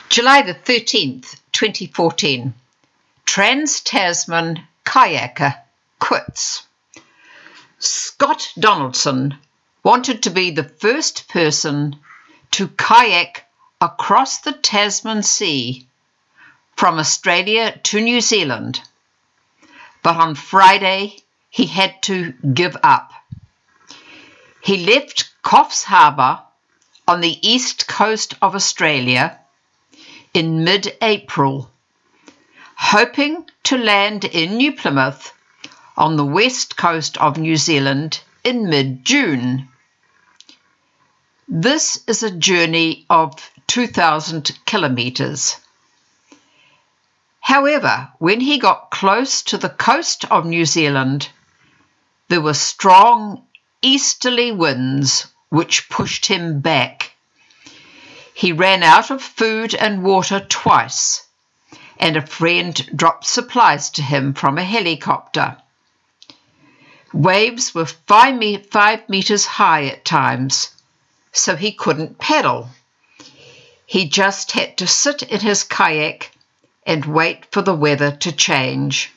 July the 13th, 2014. Trans-Tasman kayaker quits. Scott Donaldson wanted to be the first person to kayak across the Tasman Sea from Australia to New Zealand, but on Friday he had to give up. He left Coffs Harbour on the east coast of Australia in mid-April, hoping to land in New Plymouth on the west coast of New Zealand in mid-June. This is a journey of 2,000 kilometres. However, when he got close to the coast of New Zealand, there were strong easterly winds which pushed him back. He ran out of food and water twice, and a friend dropped supplies to him from a helicopter. Waves were 5 meters high at times, so he couldn't paddle. He just had to sit in his kayak and wait for the weather to change.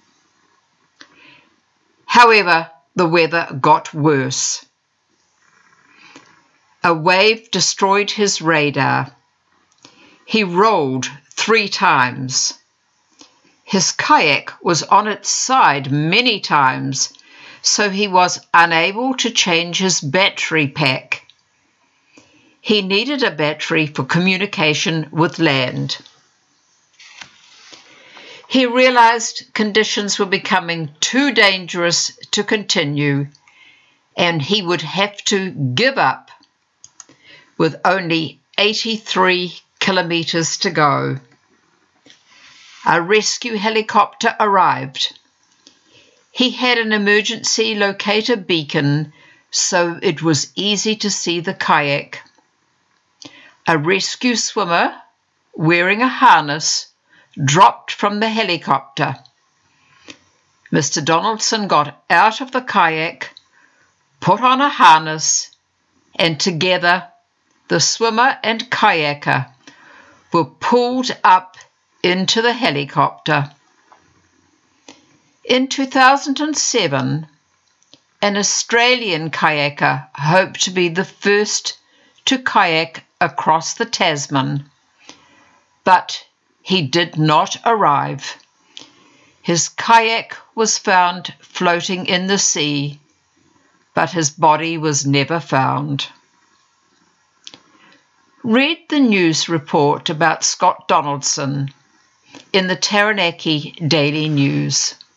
However, the weather got worse. A wave destroyed his radar. He rolled 3 times. His kayak was on its side many times, so he was unable to change his battery pack. He needed a battery for communication with land. He realized conditions were becoming too dangerous to continue, and he would have to give up with only 83 kilometres to go. A rescue helicopter arrived. He had an emergency locator beacon, so it was easy to see the kayak. A rescue swimmer, wearing a harness, dropped from the helicopter. Mr. Donaldson got out of the kayak, put on a harness, and together the swimmer and kayaker were pulled up into the helicopter. In 2007, an Australian kayaker hoped to be the first to kayak across the Tasman, but he did not arrive. His kayak was found floating in the sea, but his body was never found. Read the news report about Scott Donaldson in the Taranaki Daily News.